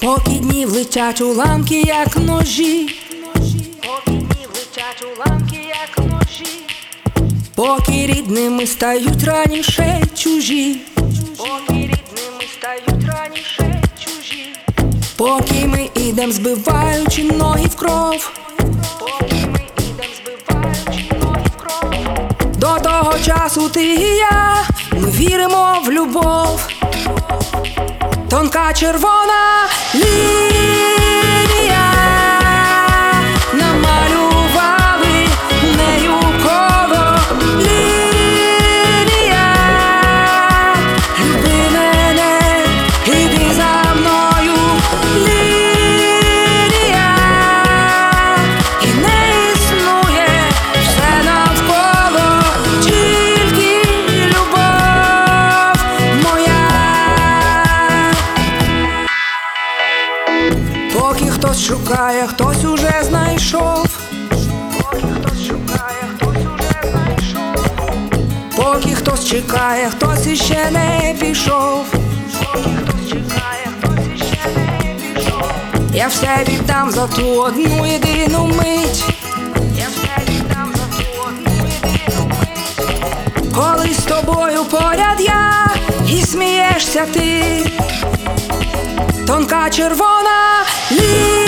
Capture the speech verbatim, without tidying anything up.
Поки дні влетять уламки, як ножі, Поки дні влетять уламки, як ножі, поки рідними стають раніше чужі, поки рідними стають раніше чужі, поки ми ідем, збиваючи ноги в кров, поки ми ідем, збиваючи ноги в кров. до того часу ти і я, ми віримо в любов. Тонка червона лінія, намалювали нею коло. Лінія, люби мене, іди за мною. Лінія, і не існує все навколо, тільки любов моя. Поки хтось шукає, хтось уже знайшов. Поки хтось шукає, хтось уже знайшов. Поки хтось чекає, хтось іще не пішов. Поки хтось чекає, хтось іще не пішов. Я все віддам за ту одну єдину мить, Я все віддам за ту одну єдину мить, коли з тобою поряд я і смієшся ти. Тонка червона лінія.